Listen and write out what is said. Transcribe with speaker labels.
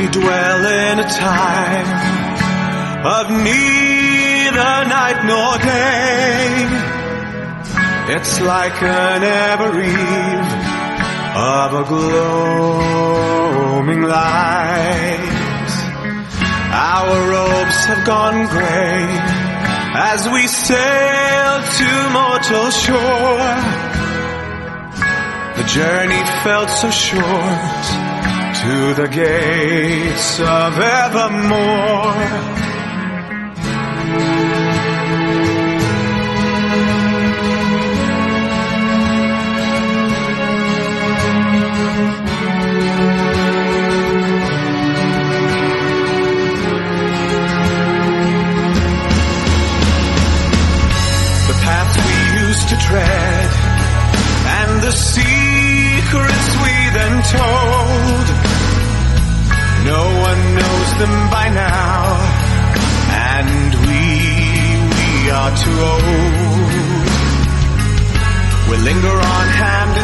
Speaker 1: We dwell in a time of neither night nor day. It's like an ever eve of a gloaming light. Our robes have gone gray as we sail to mortal shore. The journey felt so short to the gates of evermore. To tread and the secrets we then told, no one knows them by now, and we are too old. We linger on hand